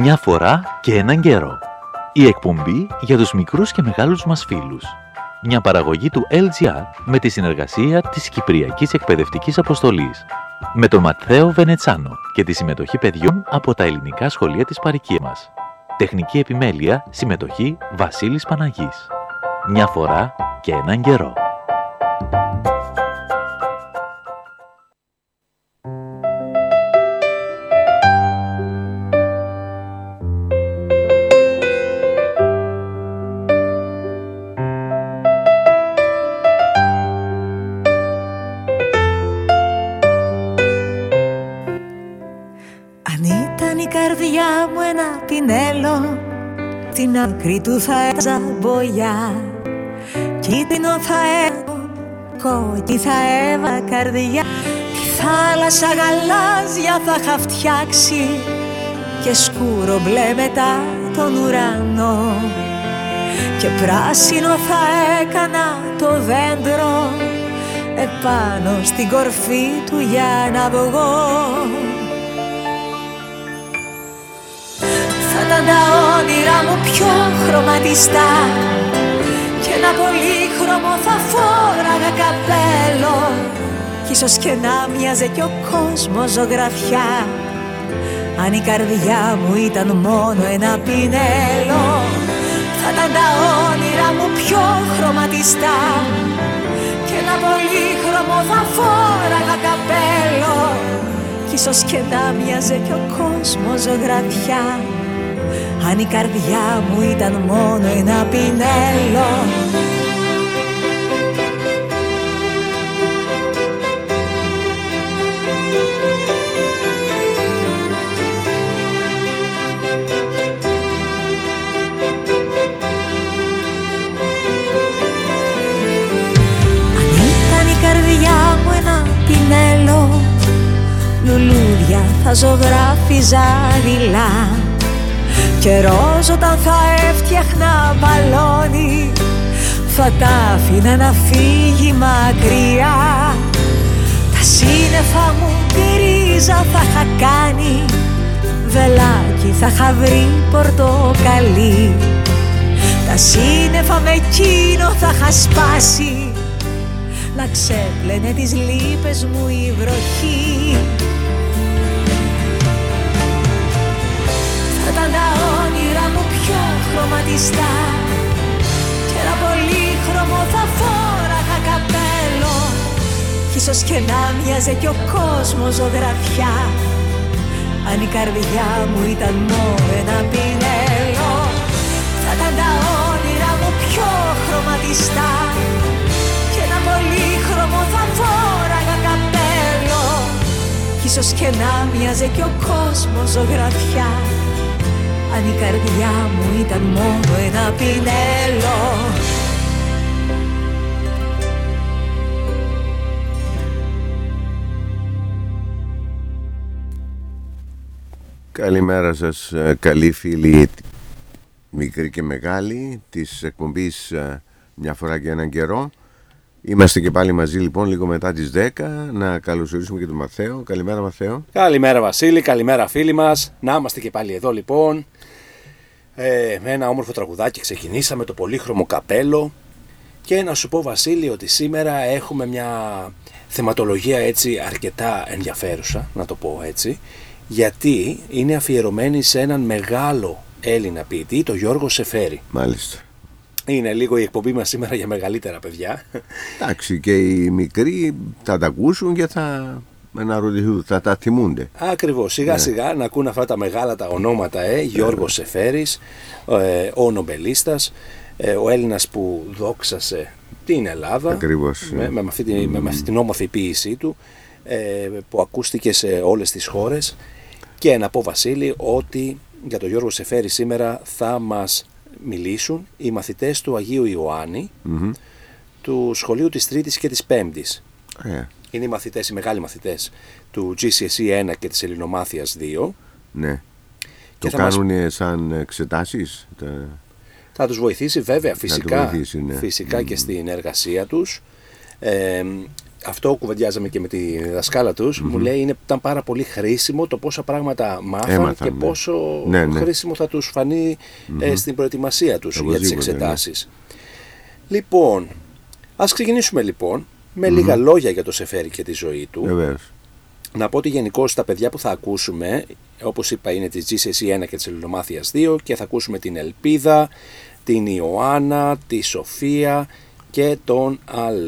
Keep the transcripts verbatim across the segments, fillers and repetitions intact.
Μια φορά και έναν καιρό. Η εκπομπή για τους μικρούς και μεγάλους μας φίλους. Μια παραγωγή του ελ τζι αρ με τη συνεργασία της Κυπριακής Εκπαιδευτικής Αποστολής. Με τον Ματθαίο Βενετσάνο και τη συμμετοχή παιδιών από τα ελληνικά σχολεία της παροικίας μας. Τεχνική επιμέλεια, συμμετοχή Βασίλης Παναγής. Μια φορά και έναν καιρό. Μου ένα πινέλο, την άκρη του θα έταζα μπογιά, κίτρινο θα έβα, κόκκι θα έβα καρδιά. Τη θάλασσα γαλάζια θα είχα φτιάξει και σκούρο μπλε μετά τον ουρανό, και πράσινο θα έκανα το δέντρο επάνω στην κορφή του για να βγω. Θα ήταν τα όνειρά μου πιο χρωματιστά και ένα πολύχρωμο θα φόραγα καπέλο, κι ίσως και να μοιάζε κι ο κόσμος ζωγραφιά, αν η καρδιά μου ήταν μόνο ένα πινέλο. Θα ήταν τα όνειρά μου πιο χρωματιστά και ένα πολύχρωμο θα φόραγα καπέλο, κι ίσως και να μοιάζε κι ο κόσμος ζωγραφιά, αν η καρδιά μου ήταν μόνο ένα πινέλο. Αν ήταν η καρδιά μου ένα πινέλο, λουλούδια θα ζωγράφιζα δειλά, και ροζ όταν θα έφτιαχνα μπαλόνι θα τα άφηνα να φύγει μακριά. Τα σύννεφα μου γκρίζα θα είχα κάνει, βελάκι θα είχα βρει πορτοκαλί, τα σύννεφα με εκείνο θα είχα σπάσει, να ξέπλαινε τις λύπες μου η βροχή. Θα ήταν τα όνειρά μου πιο χρωματιστά και ένα πολύχρωμο θα φόραγα καπέλο, κι ίσως και να μοιάζε κι ο κόσμος ζωγραφιά, αν η καρδιά μου ήταν μόνο ένα πινέλο. Θα ήταν τα όνειρά μου πιο χρωματιστά και ένα πολύχρωμο θα φόραγα καπέλο, κι ίσως και να μοιάζε κι ο κόσμος ζωγραφιά, αν η καρδιά μου ήταν μόνο ένα πινέλο. Καλημέρα σας, καλοί φίλοι, μικροί και μεγάλοι της εκπομπής Μια φορά και έναν καιρό. Είμαστε και πάλι μαζί λοιπόν λίγο μετά τις δέκα. Να καλωσορίσουμε και τον Ματθαίο. Καλημέρα Ματθαίο. Καλημέρα Βασίλη, καλημέρα φίλοι μας. Να είμαστε και πάλι εδώ λοιπόν. Ε, με ένα όμορφο τραγουδάκι ξεκινήσαμε, το πολύχρωμο καπέλο. Και να σου πω Βασίλη ότι σήμερα έχουμε μια θεματολογία έτσι αρκετά ενδιαφέρουσα, να το πω έτσι, γιατί είναι αφιερωμένη σε έναν μεγάλο Έλληνα ποιητή, τον Γιώργο Σεφέρη. Μάλιστα. Είναι λίγο η εκπομπή μας σήμερα για μεγαλύτερα παιδιά. Εντάξει, και οι μικροί θα τα ακούσουν και θα αναρωτηθούν, θα τα θυμούνται. Ακριβώς, σιγά ναι. σιγά να ακούν αυτά τα μεγάλα τα ονόματα, ε, Γιώργος Σεφέρης, ε, ο νομπελίστας, ε, ο Έλληνας που δόξασε την Ελλάδα. Ακριβώς. Με, με, αυτή, mm. με, με αυτή την όμορφη ποίησή του, ε, που ακούστηκε σε όλες τις χώρες. Και να πω Βασίλη ότι για τον Γιώργο Σεφέρη σήμερα θα μας μιλήσουν οι μαθητές του Αγίου Ιωάννη, mm-hmm. του σχολείου της Τρίτης και της Πέμπτης. Yeah. Είναι οι μαθητές, οι μεγάλοι μαθητές του τζι σι ες ι ένα και της Ελληνομάθειας δύο. Ναι. Και το κάνουν μας... σαν εξετάσεις. Τα... Θα τους βοηθήσει βέβαια φυσικά, βοηθήσει, ναι. φυσικά mm. και στην εργασία τους. Ε, αυτό κουβεντιάζαμε και με τη δασκάλα τους, mm-hmm. μου λέει είναι, ήταν πάρα πολύ χρήσιμο το πόσα πράγματα μάθαν Έμαθαν, και ναι. πόσο ναι, ναι. χρήσιμο θα τους φανεί mm-hmm. ε, στην προετοιμασία τους για τις εξετάσεις. Ναι. Λοιπόν, ας ξεκινήσουμε λοιπόν με mm-hmm. λίγα λόγια για το Σεφέρι και τη ζωή του. Βεβαίως. Να πω ότι γενικώς τα παιδιά που θα ακούσουμε, όπως είπα, είναι της τζι σι ες ι ένα και της Ελληνομάθειας δύο και θα ακούσουμε την Ελπίδα, την Ιωάννα, τη Σοφία και τον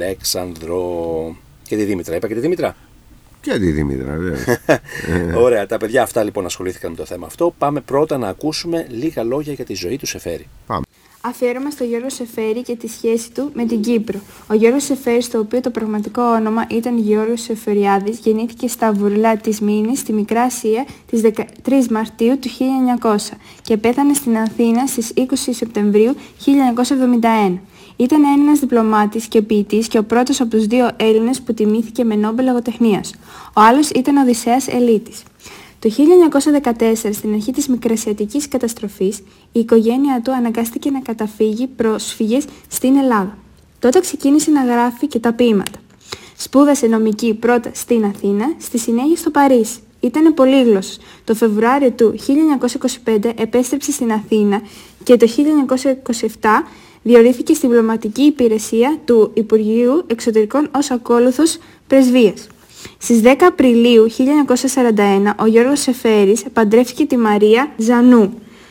Αλέξανδρο. Και τη Δήμητρα. Είπα και τη Δήμητρα. Και τη Δήμητρα, βέβαια. Ωραία. Τα παιδιά αυτά λοιπόν ασχολήθηκαν με το θέμα αυτό. Πάμε πρώτα να ακούσουμε λίγα λόγια για τη ζωή του Σεφέρι. Πάμε. Αφιέρωμα στο Γιώργο Σεφέρι και τη σχέση του με την Κύπρο. Ο Γιώργος Σεφέρης, το οποίο το πραγματικό όνομα ήταν Γιώργος Σεφεριάδης, γεννήθηκε στα Βουρλά της Μήνης, στη Μικρά Ασία, τις δεκατρείς Μαρτίου του χίλια εννιακόσια και πέθανε στην Αθήνα στις είκοσι Σεπτεμβρίου χίλια εννιακόσια εβδομήντα ένα. Ήταν Έλληνας διπλωμάτης και ποιητής και ο πρώτος από τους δύο Έλληνες που τιμήθηκε με Νόμπελ λογοτεχνίας. Ο άλλος ήταν ο Οδυσσέας Ελίτης. Το χίλια εννιακόσια δεκατέσσερα, στην αρχή της μικρασιατικής καταστροφής, η οικογένειά του αναγκάστηκε να καταφύγει πρόσφυγες στην Ελλάδα. Τότε ξεκίνησε να γράφει και τα ποίηματα. Σπούδασε νομική πρώτα στην Αθήνα, στη συνέχεια στο Παρίσι. Ήταν πολύγλωσσος. Το Φεβρουάριο του χίλια εννιακόσια είκοσι πέντε επέστρεψε στην Αθήνα και το χίλια εννιακόσια είκοσι επτά διορύθηκε στην διπλωματική υπηρεσία του Υπουργείου Εξωτερικών ως ακόλουθος πρεσβείας. Στις δέκα Απριλίου χίλια εννιακόσια σαράντα ένα ο Γιώργος Σεφέρης παντρεύτηκε τη Μαρία Ζανού.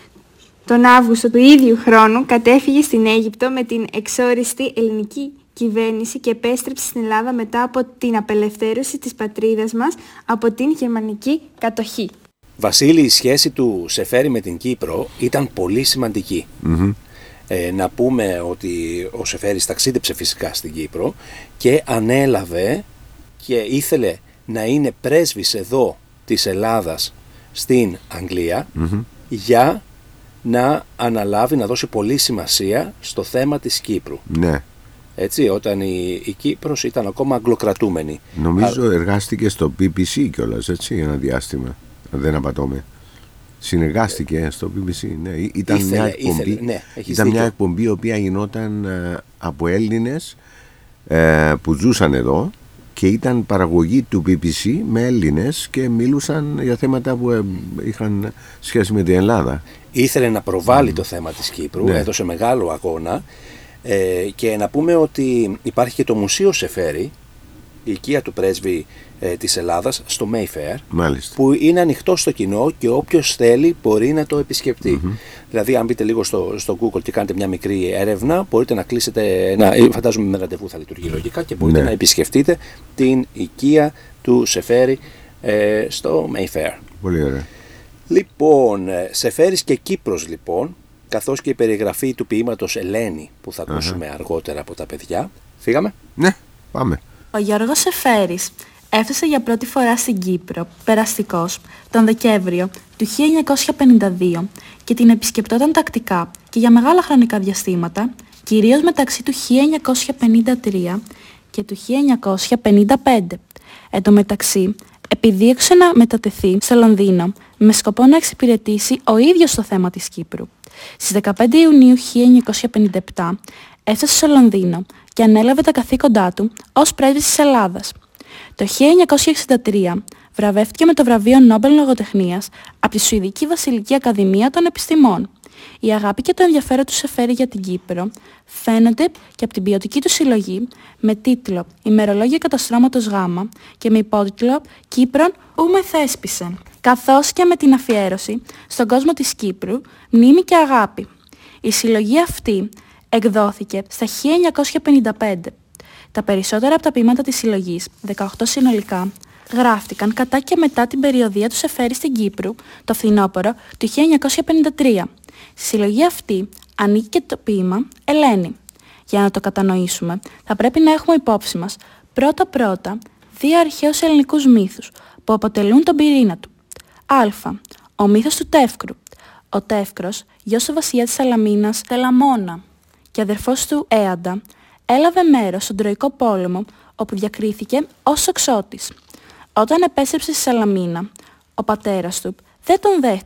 Τον Αύγουστο του ίδιου χρόνου κατέφυγε στην Αίγυπτο με την εξόριστη ελληνική κυβέρνηση και επέστρεψε στην Ελλάδα μετά από την απελευθέρωση της πατρίδας μας από την γερμανική κατοχή. Βασίλη, η σχέση του Σεφέρη με την Κύπρο ήταν πολύ σημαντική. Mm-hmm. Ε, να πούμε ότι ο Σεφέρης ταξίδεψε φυσικά στην Κύπρο και ανέλαβε και ήθελε να είναι πρέσβης εδώ της Ελλάδας στην Αγγλία mm-hmm. για να αναλάβει, να δώσει πολύ σημασία στο θέμα της Κύπρου. Ναι. Έτσι, όταν η, η Κύπρος ήταν ακόμα αγγλοκρατούμενη. Νομίζω Α... εργάστηκε στο μπι μπι σι κιόλας, έτσι, ένα διάστημα, αν δεν απατώμε. Συνεργάστηκε στο μπι μπι σι, ναι. Ήταν, ήθελε, μια, εκπομπή, ήθελε, ναι, ήταν μια εκπομπή η οποία γινόταν ε, από Έλληνες ε, που ζούσαν εδώ και ήταν παραγωγή του μπι μπι σι με Έλληνες και μιλούσαν για θέματα που ε, είχαν σχέση με την Ελλάδα. Ήθελε να προβάλλει mm. το θέμα της Κύπρου, ναι. έδωσε μεγάλο αγώνα ε, και να πούμε ότι υπάρχει και το Μουσείο Σεφέρη, η οικία του πρέσβη ε, της Ελλάδας στο Mayfair, μάλιστα, που είναι ανοιχτό στο κοινό και όποιος θέλει μπορεί να το επισκεφτεί. Mm-hmm. Δηλαδή, αν μπείτε λίγο στο, στο Google και κάνετε μια μικρή έρευνα, μπορείτε να κλείσετε, ένα, φαντάζομαι με ραντεβού θα λειτουργεί λογικά, και μπορείτε ναι. να επισκεφτείτε την οικία του Σεφέρη ε, στο Mayfair. Πολύ ωραία. Λοιπόν, Σεφέρης και Κύπρος λοιπόν, καθώς και η περιγραφή του ποίηματος Ελένη που θα ακούσουμε uh-huh. αργότερα από τα παιδιά. Φύγαμε? Ναι, πάμε. Ο Γιώργος Σεφέρης έφτασε για πρώτη φορά στην Κύπρο, περαστικός, τον Δεκέμβριο του χίλια εννιακόσια πενήντα δύο και την επισκεπτόταν τακτικά και για μεγάλα χρονικά διαστήματα, κυρίως μεταξύ του χίλια εννιακόσια πενήντα τρία και του χίλια εννιακόσια πενήντα πέντε. Εν τω μεταξύ, επιδίωξε να μετατεθεί στο Λονδίνο με σκοπό να εξυπηρετήσει ο ίδιος το θέμα της Κύπρου. Στις δεκαπέντε Ιουνίου χίλια εννιακόσια πενήντα επτά έφτασε στο Λονδίνο και ανέλαβε τα καθήκοντά του ως πρέσβης της Ελλάδας. Το χίλια εννιακόσια εξήντα τρία βραβεύτηκε με το βραβείο Νόμπελ λογοτεχνίας από τη Σουηδική Βασιλική Ακαδημία των Επιστημών. Η αγάπη και το ενδιαφέρον του Σεφέρη για την Κύπρο φαίνονται και από την ποιοτική του συλλογή με τίτλο «Ημερολόγιο καταστρώματος Γ» και με υπότιτλο «Κύπρον ου με θέσπισεν», καθώς και με την αφιέρωση στον κόσμο της Κύπρου, μνήμη και αγάπη. Η συλλογή αυτή εκδόθηκε στα χίλια εννιακόσια πενήντα πέντε. Τα περισσότερα από τα ποίηματα της συλλογής, δεκαοκτώ συνολικά, γράφτηκαν κατά και μετά την περιοδεία του Σεφέρη στην Κύπρου το φθινόπωρο του χίλια εννιακόσια πενήντα τρία. Στη συλλογή αυτή ανήκει και το ποίημα Ελένη. Για να το κατανοήσουμε, θα πρέπει να έχουμε υπόψη μας πρώτα-πρώτα δύο αρχαίους ελληνικούς μύθους που αποτελούν τον πυρήνα του. Α. Ο μύθος του Τεύκρου. Ο Τεύκρος, γιος του βασιλιά της Σαλαμίνας Τελαμόνα και αδερφός του Έαντα, έλαβε μέρος στον Τροϊκό πόλεμο, όπου διακρίθηκε ως τοξότης. Όταν επέστρεψε στη Σαλαμίνα, ο πατέρας του δεν τον δέχτηκε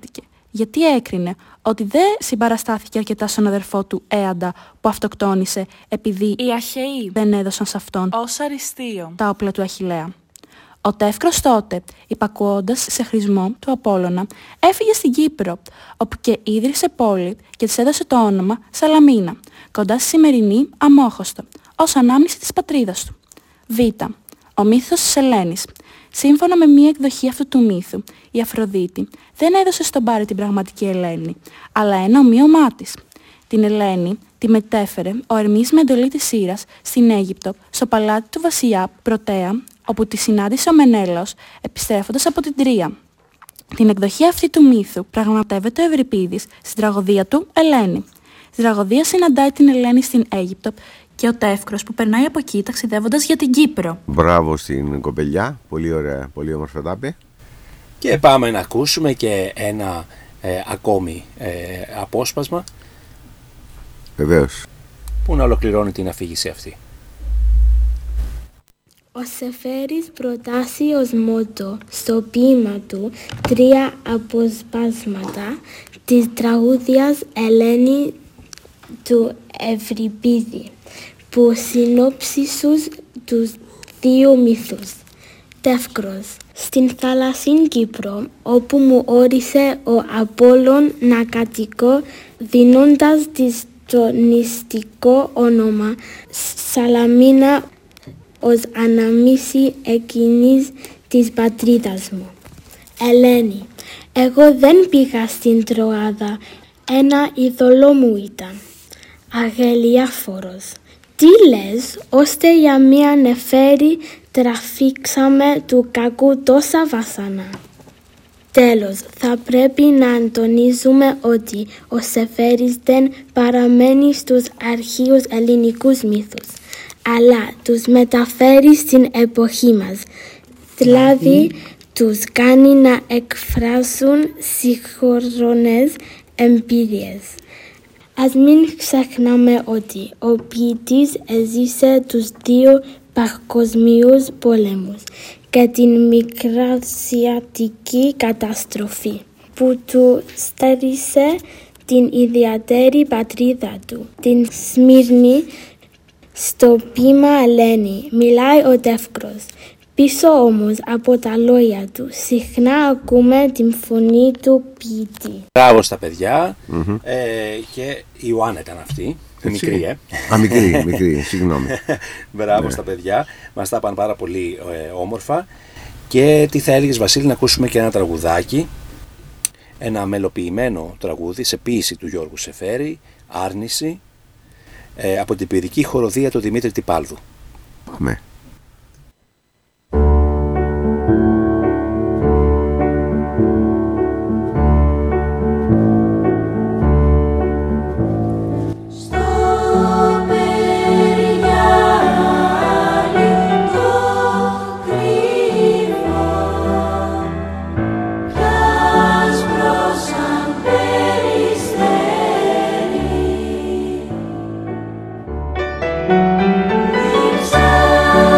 γιατί έκρινε ότι δεν συμπαραστάθηκε αρκετά στον αδερφό του Έαντα που αυτοκτόνησε επειδή οι Αχαιοί δεν έδωσαν σε αυτόν ως αριστείο τα όπλα του Αχιλλέα. Ο Τεύκρος τότε, υπακούοντας σε χρησμό του Απόλλωνα, έφυγε στην Κύπρο, όπου και ίδρυσε πόλη και της έδωσε το όνομα Σαλαμίνα, κοντά στη σημερινή Αμόχωστο, ως ανάμνηση της πατρίδας του. Β. Ο μύθος της Ελένης. Σύμφωνα με μία εκδοχή αυτού του μύθου, η Αφροδίτη δεν έδωσε στον Πάρη την πραγματική Ελένη, αλλά ένα ομοίωμά της. Την Ελένη τη μετέφερε ο Ερμής με εντολή της Ήρας στην Αίγυπτο, στο παλάτι του βασιλιά Πρωτέα, όπου τη συνάντησε ο Μενέλαος επιστρέφοντας από την Τρία. Την εκδοχή αυτή του μύθου πραγματεύεται ο Ευρυπίδης στην τραγωδία του Ελένη. Στην τραγωδία συναντάει την Ελένη στην Αίγυπτο και ο Τεύκρος που περνάει από εκεί ταξιδεύοντας για την Κύπρο. Μπράβο στην κοπελιά, πολύ ωραία, πολύ όμορφα τα είπε. Και πάμε να ακούσουμε και ένα ε, ακόμη ε, απόσπασμα. Βεβαίως. Που να ολοκληρώνει την αφήγηση αυτή. Ο Σεφέρης προτάσει ως μότο στο ποίημα του τρία αποσπάσματα της τραγούδιας Ελένη του Ευρυπίδη, που συνοψίσουν τους δύο μύθους. Τεύκρος. Στην θάλασσιν Κύπρο, όπου μου όρισε ο Απόλλων να κατοικώ, δίνοντας της το νηστικό όνομα Σαλαμίνα ως αναμνήση εκείνης της πατρίδας μου. Ελένη. Εγώ δεν πήγα στην Τροάδα, ένα ειδωλό μου ήταν. Αγελιάφορος. Τι λες, ώστε για μία νεφέρη τραφήξαμε του κακού τόσα βάσανα. Τέλος, θα πρέπει να τονίζουμε ότι ο Σεφέρης δεν παραμένει στους αρχαίους ελληνικούς μύθους, αλλά τους μεταφέρει στην εποχή μας, δηλαδή τους κάνει να εκφράσουν σύγχρονες εμπειρίες. Ας μην ξεχνάμε ότι ο ποιητής έζησε τους δύο παγκοσμίους πολέμους και την μικρασιατική καταστροφή που του στέρισε την ιδιαίτερη πατρίδα του, την Σμύρνη. Στο ποίημα Ελένη μιλάει ο Τεύκρος. Πίσω όμως από τα λόγια του συχνά ακούμε την φωνή του ποιητή. Μπράβο στα παιδιά. Mm-hmm. ε, και η Ιωάννα ήταν αυτή. Έτσι. Μικρή, ε. Α, μικρή, μικρή, συγγνώμη. Μπράβο ναι. στα παιδιά. Μας τα είπαν πάρα πολύ ε, όμορφα. Και τι θα έλεγες, Βασίλη, να ακούσουμε και ένα τραγουδάκι. Ένα μελοποιημένο τραγούδι σε ποίηση του Γιώργου Σεφέρη, Άρνηση, ε, από την ποιητική χοροδία του Δημήτρη Τυπάλδου. Πάμε. Σαν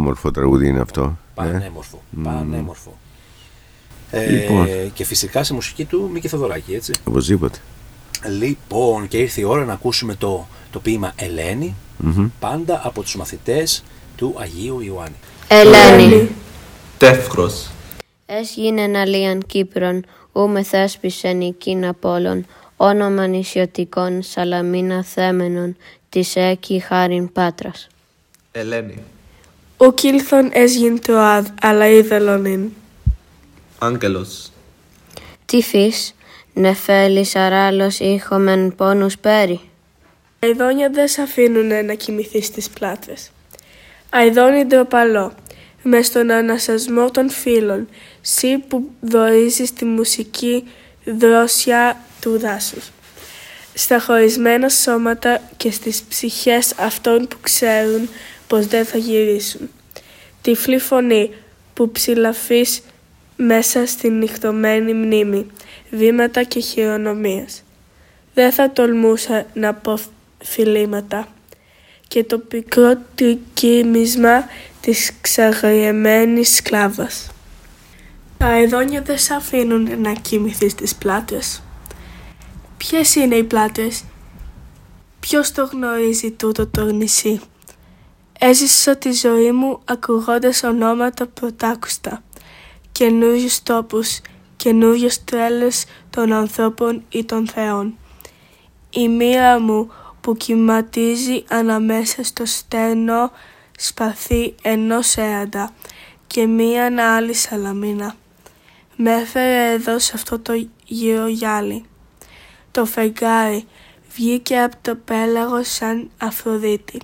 όμορφο τραγούδι είναι αυτό. Πανέμορφο, ε? πανέμορφο. Mm. Ε, λοιπόν. Και φυσικά σε μουσική του Μίκη Θοδωράκη, έτσι. Οπωσδήποτε. Λοιπόν, και ήρθε η ώρα να ακούσουμε το, το ποίημα Ελένη, mm-hmm. πάντα από τους μαθητές του Αγίου Ιωάννη. Ελένη. Τεύχρος. Ες γίνεν αλίαν Κύπρον, ου μεθέσπισεν οικήν Απόλλων, όνομα νησιωτικών Σαλαμίνα θέμενον, της έκη χάριν Πάτρας. Ελένη. Ουκ ήλθον ες γιν Τροάδ, αλλά είδελον ειν. Άγγελος. Τι φύς, νεφέλης αράλος ήχομεν πόνους πέρι. Αηδόνια δε σ' αφήνουνε να κοιμηθείς στις πλάτες. Αηδόνι ντροπαλό, μες στον ανασασμό των φίλων, σύ που δωρίζεις τη μουσική δρόσια του δάσους. Στα χωρισμένα σώματα και στις ψυχές αυτών που ξέρουν πως δεν θα γυρίσουν. Τυφλή φωνή που ψηλαφείς μέσα στην νυχτωμένη μνήμη, βήματα και χειρονομίες. Δεν θα τολμούσα να πω φιλήματα και το πικρό τρικύμισμα της ξαγριεμένης σκλάβας. Τα αηδόνια δεν σ' αφήνουν να κοιμηθείς στις πλάτες. Ποιες είναι οι πλάτες? Ποιος το γνωρίζει τούτο το νησί? Έζησα τη ζωή μου ακούγοντας ονόματα πρωτάκουστα, καινούριους τόπους, καινούριες τρέλες των ανθρώπων ή των θεών. Η μοίρα μου που κυματίζει αναμέσα στο στέρνο σπαθί ενός έαντα και μίαν άλλη Σαλαμίνα. Με έφερε εδώ σε αυτό το γύρο γυάλι. Το φεγγάρι βγήκε από το πέλαγο σαν Αφροδίτη.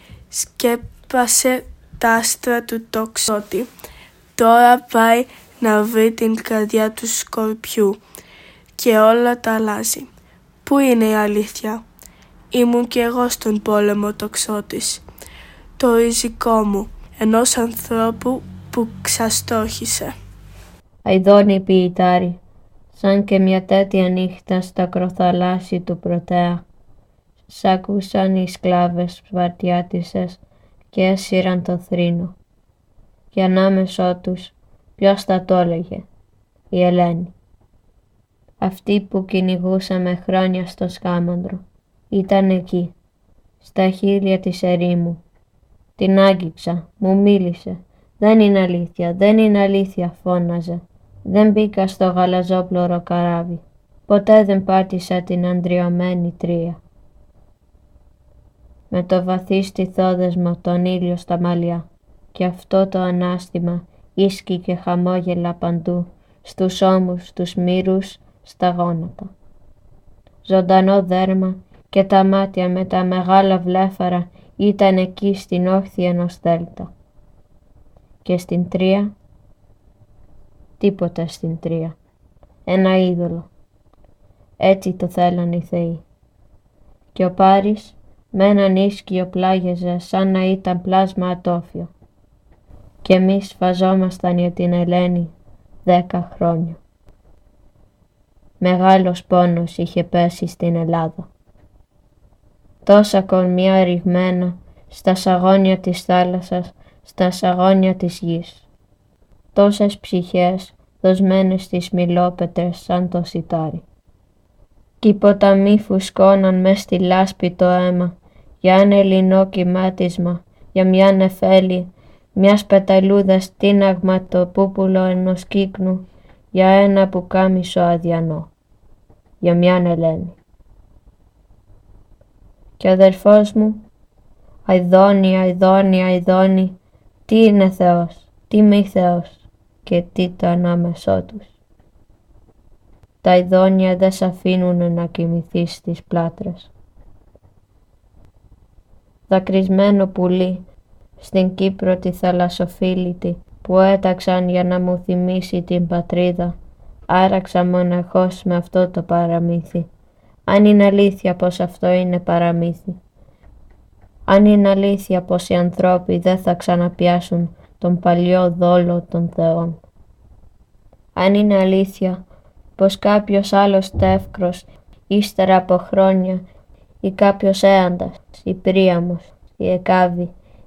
Σκέπασε τα άστρα του τοξότη. Τώρα πάει να βρει την καρδιά του σκορπιού και όλα τα αλλάζει. Πού είναι η αλήθεια? Ήμουν κι εγώ στον πόλεμο τοξότης. Το ριζικό μου, ενός ανθρώπου που ξαστόχησε. Αηδόνι ποιητάρι, σαν και μια τέτοια νύχτα στα κροθαλάσσι του Πρωτέα. Σ' ακούσαν οι σκλάβες σπαρτιάτισσες και έσυραν το θρήνο. Και ανάμεσό τους, ποιος θα το έλεγε? Η Ελένη. Αυτή που κυνηγούσαμε χρόνια στο σκάμαντρο. Ήταν εκεί, στα χείλια της ερήμου. Την άγγιξα, μου μίλησε. Δεν είναι αλήθεια, δεν είναι αλήθεια, φώναζε. Δεν μπήκα στο γαλαζόπλωρο καράβι. Ποτέ δεν πάτησα την αντριωμένη τρία. Με το βαθύ στιθόδεσμο τον ήλιο στα μαλλιά και αυτό το ανάστημα ίσκη και χαμόγελα παντού, στους ώμους, στους μύρους, στα γόνατα. Ζωντανό δέρμα και τα μάτια με τα μεγάλα βλέφαρα ήταν εκεί στην όχθη ενός δέλτα. Και στην τρία, τίποτα στην τρία, ένα είδωλο. Έτσι το θέλαν οι θεοί. Και ο Πάρης με έναν ίσκιο πλάγιαζε σαν να ήταν πλάσμα ατόφιο. Και εμείς φαζόμασταν για την Ελένη δέκα χρόνια. Μεγάλος πόνος είχε πέσει στην Ελλάδα. Τόσα κορμιά ρηγμένα στα σαγόνια της θάλασσας, στα σαγόνια της γης. Τόσες ψυχές δοσμένες στις μιλόπετρες σαν το σιτάρι. Κι οι ποταμοί φουσκώναν μες στη λάσπη το αίμα για ένα ελληνό κυμάτισμα, για μια νεφέλη, μιας πεταλούδας τίναγμα το πούπουλο ενός κύκνου, για ένα πουκάμισο αδιανό, για μιαν Ελένη. Και ο αδερφός μου, αηδώνει, αηδώνει, αηδώνει, τι είναι Θεός, τι μη Θεός και τι το ανάμεσό τους. Τα αηδόνια δεν σ' αφήνουνε να κοιμηθείς στις πλάτρες. Δακρυσμένο πουλί στην Κύπρο τη θαλασσοφίλητη που έταξαν για να μου θυμίσει την πατρίδα, άραξα μοναχός με αυτό το παραμύθι. Αν είναι αλήθεια πως αυτό είναι παραμύθι. Αν είναι αλήθεια πως οι ανθρώποι δεν θα ξαναπιάσουν τον παλιό δόλο των θεών. Αν είναι αλήθεια πως κάποιος άλλος τεύκρος ύστερα από χρόνια ή κάποιος έαντας, η Πρίαμος, η Εκάβη,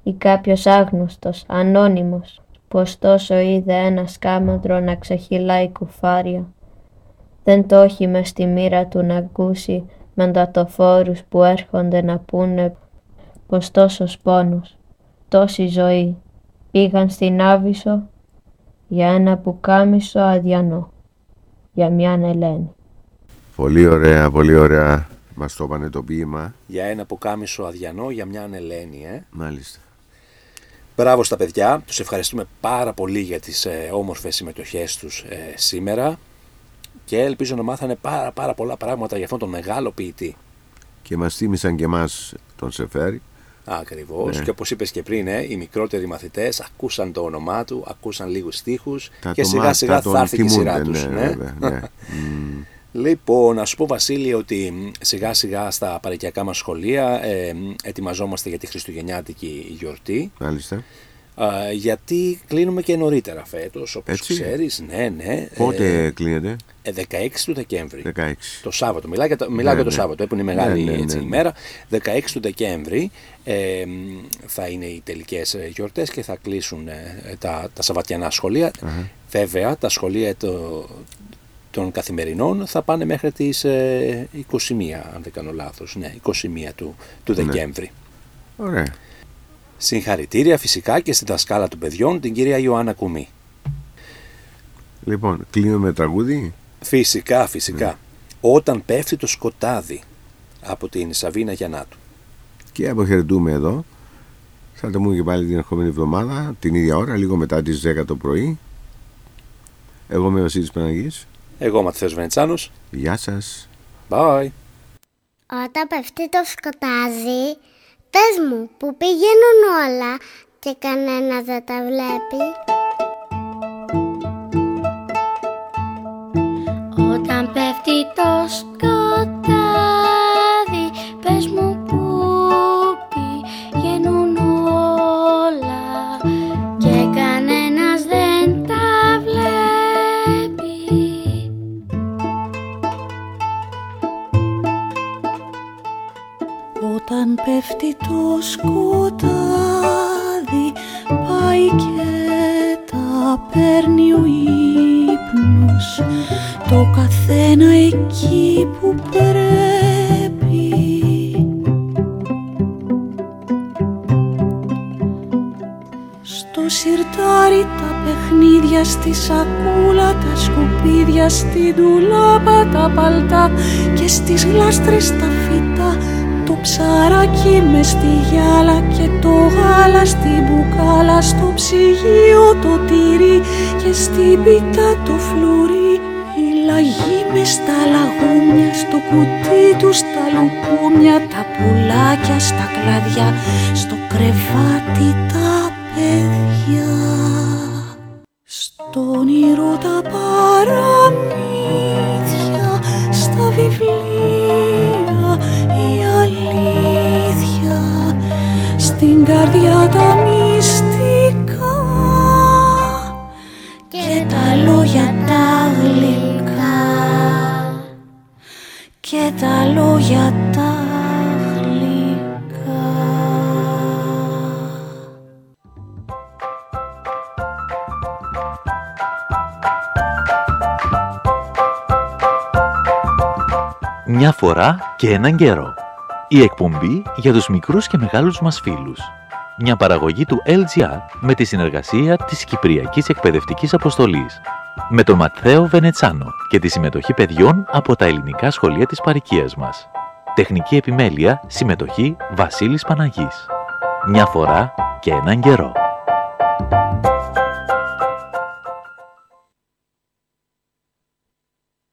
ή κάποιος άγνωστος, ανώνυμος, που ωστόσο είδε ένα σκάμαντρο να ξεχυλάει κουφάρια. Δεν το έχει μες στη μοίρα του να ακούσει μαντατοφόρους που έρχονται να πούνε πως τόσος πόνος, τόση ζωή πήγαν στην Άβυσσο για ένα πουκάμισο αδιανό, για μιαν Ελένη. Πολύ ωραία, πολύ ωραία. Μας το είπανε το ποίημα. Για ένα πουκάμισο αδιανό, για μιαν Ελένη, ε. Μάλιστα. Μπράβο στα παιδιά, τους ευχαριστούμε πάρα πολύ για τις ε, όμορφες συμμετοχές τους ε, σήμερα και ελπίζω να μάθανε πάρα πάρα πολλά πράγματα για αυτόν τον μεγάλο ποιητή. Και μας θύμισαν και εμάς τον Σεφέρη. Ακριβώς, Ναι. και όπως είπες και πριν, ε, οι μικρότεροι μαθητές ακούσαν το όνομά του, ακούσαν λίγους στίχους Τα και το σιγά μά- σιγά τα θα έρθει και η θυμούνται, σειρά τους. ναι, Ναι. βέβαια, ναι. Μμ. Λοιπόν, να σου πω Βασίλη ότι σιγά σιγά στα παροικιακά μας σχολεία ε, ετοιμαζόμαστε για τη χριστουγεννιάτικη γιορτή. Μάλιστα. Α, γιατί κλείνουμε και νωρίτερα φέτος, όπως Έτσι. ξέρεις. Ναι, ναι. Πότε ε, κλείνεται? ε, δεκαέξι του Δεκέμβρη. δεκαέξι. Το Σάββατο. Μιλάω για το, μιλάω Ναι, για το ναι. Σάββατο, που είναι η μεγάλη Ναι, ναι, έτσι, ναι, ναι. ημέρα. δεκαέξι του Δεκέμβρη ε, θα είναι οι τελικές ε, γιορτές και θα κλείσουν ε, τα, τα σαββατιανά σχολεία. Αχα. Βέβαια, τα σχολεία το, των καθημερινών θα πάνε μέχρι τις ε, είκοσι μία, αν δεν κάνω λάθος. Ναι, είκοσι μία του, του Ναι. Δεκέμβρη. Ωραία. Συγχαρητήρια φυσικά και στη δασκάλα των παιδιών, την κυρία Ιωάννα Κουμή. Λοιπόν, κλείνουμε με τραγούδι. Φυσικά, φυσικά. Ναι. Όταν πέφτει το σκοτάδι, από την Σαβίνα Γιαννάτου. Και αποχαιρετούμε εδώ. Θα τα πούμε και πάλι την ερχόμενη εβδομάδα, την ίδια ώρα, λίγο μετά τις δέκα το πρωί. Εγώ είμαι ο Βασίλης Παναγής. Εγώ Ματθαίος Βενετσάνος. Γεια σας. Bye. Όταν πέφτει το σκοτάδι, πες μου που πηγαίνουν όλα και κανένα δεν τα βλέπει. Όταν πέφτει το σκοτάδι, πες μου που πηγαίνουν όλα και κανένας δεν τα βλέπει. Όταν πέφτει το σκοτάδι, πάει και τα παίρνει ο ύπνος, το καθένα εκεί που πρέπει. Στο σιρτάρι τα παιχνίδια, στη σακούλα τα σκουπίδια, στην ντουλάπα τα παλτά και στις γλάστρες τα φυτά. Το ψαράκι μες στη γυάλα και το γάλα στην μπουκάλα, στο ψυγείο το τυρί και στην πίτα το φλουρί. Η λαγή μες στα λαγούμια, στο κουτί του στα λουκούμια, τα πουλάκια στα κλαδιά, στο κρεβάτι τα παιδιά. Στον όνειρο τα παραμύθια, στα βιβλία η αλήθεια, στην καρδιά τα μυστικά και τα λόγια τα γλυκά, και τα λόγια τα γλυκά. Μια φορά και έναν καιρό. Η εκπομπή για τους μικρούς και μεγάλους μας φίλους. Μια παραγωγή του ελ τζι αρ με τη συνεργασία της Κυπριακής Εκπαιδευτικής Αποστολής. Με τον Ματθαίο Βενετσάνο και τη συμμετοχή παιδιών από τα ελληνικά σχολεία της παροικίας μας. Τεχνική επιμέλεια, συμμετοχή Βασίλης Παναγής. Μια φορά και έναν καιρό.